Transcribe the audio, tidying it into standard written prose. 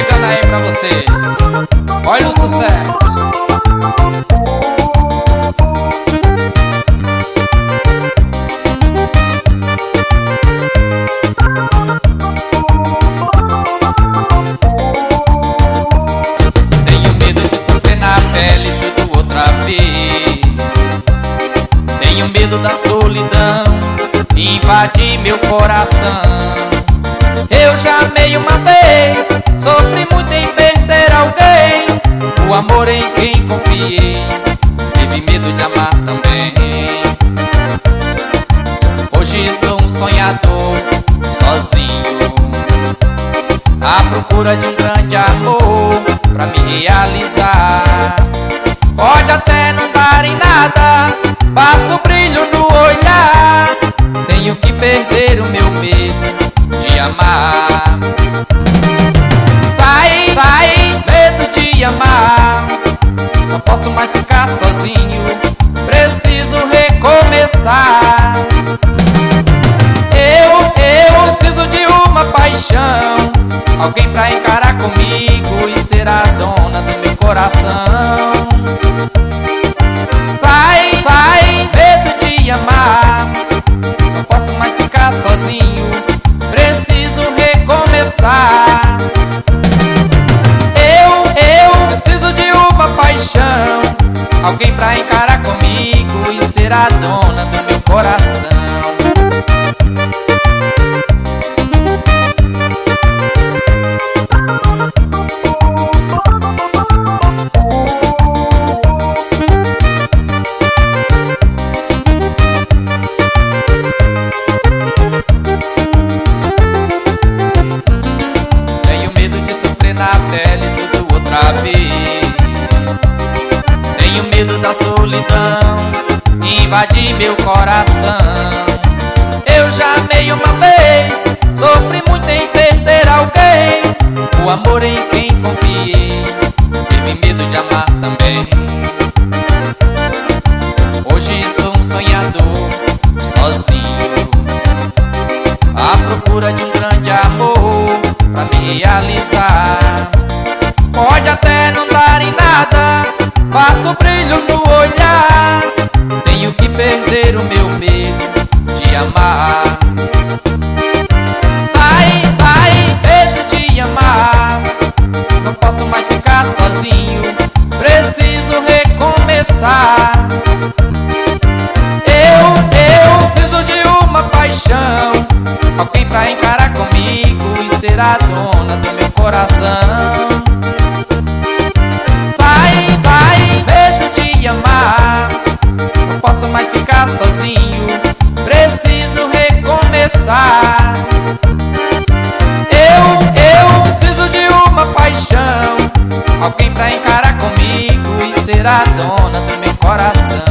chegando aí pra vocês. Olha o sucesso. Tenho medo de sofrer na pele tudo outra vez. Tenho medo da solidão invadir meu coração. Eu já amei uma vez, sofri muito em perder alguém. O amor em quem confiei, tive medo de amar também. Hoje sou um sonhador, sozinho, à procura de um grande amor pra me realizar. Pode até não dar em nada, basta o brilho no olhar. Tenho que perder o meu medo de amar. Sai, medo de amar. Não posso mais ficar sozinho, preciso recomeçar. Eu preciso de uma paixão, alguém pra encarar comigo e ser a dona do meu coração. Sai, medo de amar. Não posso mais ficar sozinho, preciso recomeçar. Eu preciso de uma paixão, alguém pra encarar comigo e ser a dona do meu coração. Tenho medo da solidão invadir meu coração. Eu já amei uma vez, sofri muito em perder alguém. O amor em quem confiei, tive medo de amar também. Hoje sou um sonhador, sozinho, à procura de um grande amor pra me realizar. Pode até não dar em nada, basta o brilho no olhar. Tenho que perder o meu medo de amar. Sai, medo de amar. Não posso mais ficar sozinho, preciso recomeçar. Eu preciso de uma paixão, alguém pra encarar comigo e ser a dona do meu coração. Sai, medo de amar. Não posso mais ficar sozinho, preciso recomeçar. Eu preciso de uma paixão, alguém pra encarar comigo e ser a dona do meu coração.